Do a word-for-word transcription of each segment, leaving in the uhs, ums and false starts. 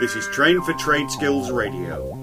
This is Train for Trade Skills Radio.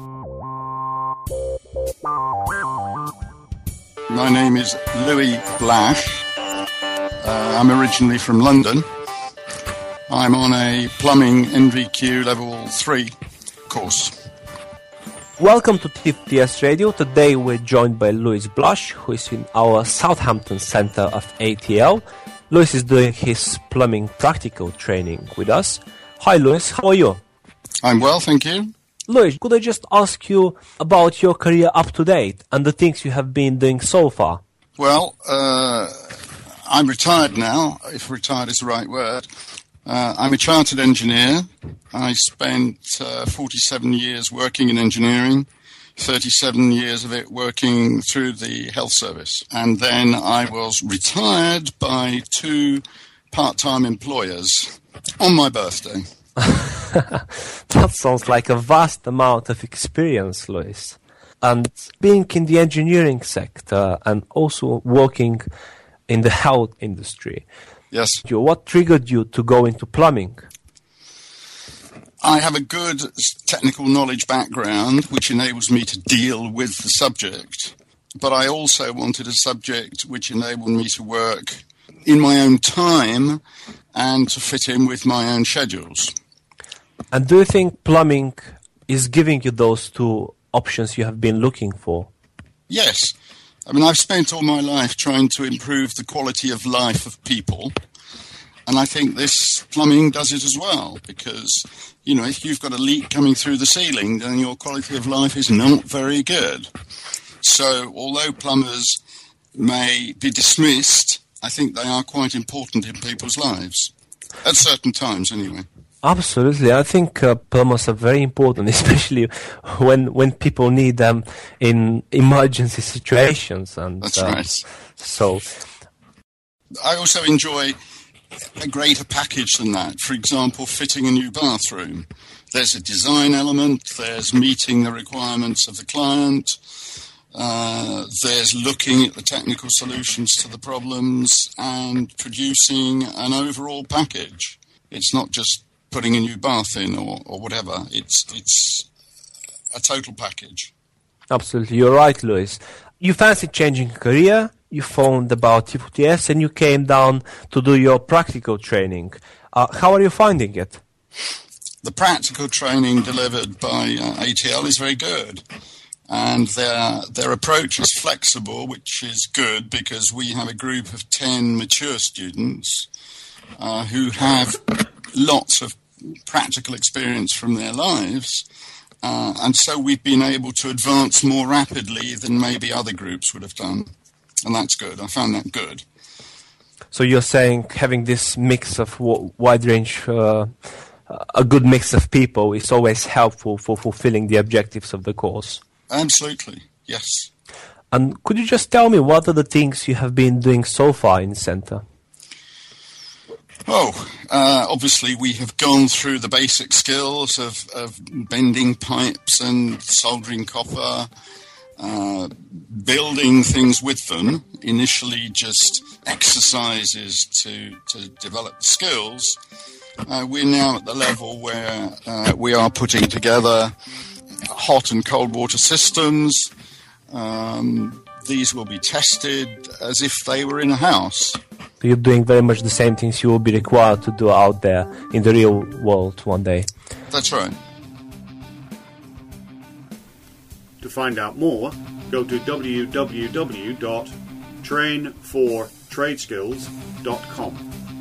My name is Louis Blash. Uh, I'm originally from London. I'm on a plumbing N V Q level three course. Welcome to T F T S Radio. Today we're joined by Louis Blash, who is in our Southampton Centre of A T L. Louis is doing his plumbing practical training with us. Hi Louis, how are you? I'm well, thank you. Louis, could I just ask you about your career up to date and the things you have been doing so far? Well, uh, I'm retired now, if retired is the right word. Uh, I'm a chartered engineer. I spent uh, forty-seven years working in engineering, thirty-seven years of it working through the health service. And then I was retired by two part-time employers on my birthday. That sounds like a vast amount of experience, Louis. And being in the engineering sector and also working in the health industry, yes. What triggered you to go into plumbing? I have a good technical knowledge background, which enables me to deal with the subject. But I also wanted a subject which enabled me to work in my own time and to fit in with my own schedules. And do you think plumbing is giving you those two options you have been looking for? Yes. I mean, I've spent all my life trying to improve the quality of life of people. And I think this plumbing does it as well, because, you know, if you've got a leak coming through the ceiling, then your quality of life is not very good. So although plumbers may be dismissed, I think they are quite important in people's lives, at certain times anyway. Absolutely. I think uh, plumbers are very important, especially when when people need them in emergency situations. And That's uh, right. So, I also enjoy a greater package than that. For example, fitting a new bathroom. There's a design element, there's meeting the requirements of the client, uh, there's looking at the technical solutions to the problems and producing an overall package. It's not just putting a new bath in or, or whatever. It's it's a total package. Absolutely. You're right, Louis. You fancied changing career, you phoned about T F T S, and you came down to do your practical training. Uh, how are you finding it? The practical training delivered by uh, A T L is very good. And their their approach is flexible, which is good because we have a group of ten mature students uh, who have lots of practical experience from their lives, uh, and so we've been able to advance more rapidly than maybe other groups would have done, and that's good. I found that good. So you're saying having this mix of w- wide range, uh, a good mix of people is always helpful for fulfilling the objectives of the course? Absolutely, yes. And could you just tell me what are the things you have been doing so far in the centre? Oh, uh, obviously we have gone through the basic skills of, of bending pipes and soldering copper, uh, building things with them, initially just exercises to, to develop the skills. Uh, we're now at the level where uh, we are putting together hot and cold water systems. Um, these will be tested as if they were in a house. You're doing very much the same things you will be required to do out there in the real world one day. That's right. To find out more, go to w w w dot train for trade skills dot com.